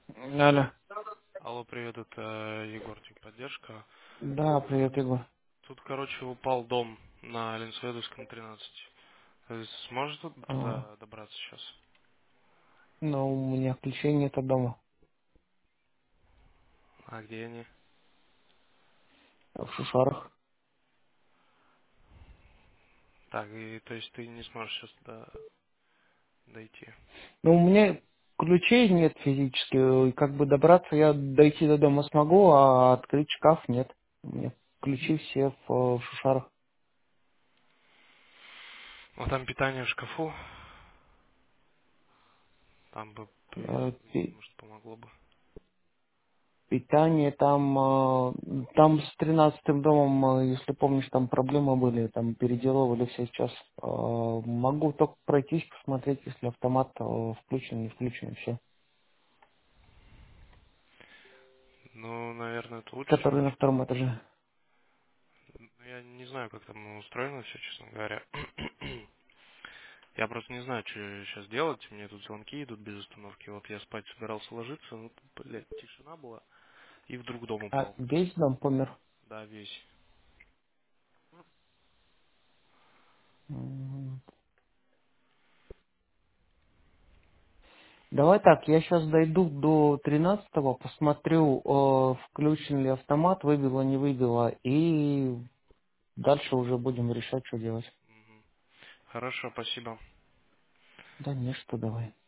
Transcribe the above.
Алло. Алло, привет, это Егор, техподдержка. Да, привет, Егор. Тут, короче, упал дом на Ленсведовском 13. Сможешь А, туда добраться сейчас? ну, у меня ключей нет от дома. А где они? В Шушарах. Так, и то есть ты не сможешь сейчас туда дойти? Ну, у меня ключей нет физически. И как бы добраться я дойти до дома смогу, а открыть шкаф нет. У меня ключи все в Шушарах. Ну, там питание в шкафу. Там бы, Э, пи- может, помогло бы. Питание там, там с 13-м домом, если помнишь, там проблемы были, там переделывали все сейчас. Могу только пройтись, посмотреть, если автомат включен, не включен, все. Ну, наверное, это лучше, чем Который на ничего. втором этаже. Ну, я не знаю, как там устроено все, честно говоря. Я просто не знаю, что сейчас делать. Мне тут звонки идут без остановки. Вот я спать собирался ложиться, ну, блядь, тишина была. И вдруг дом А упал. весь дом помер? Да, весь. М. Давай так, я сейчас дойду до 13-го, посмотрю, включен ли автомат, выбило, не выбило, и дальше уже будем решать, что делать. Мгм. Хорошо, спасибо. Да не, что давай.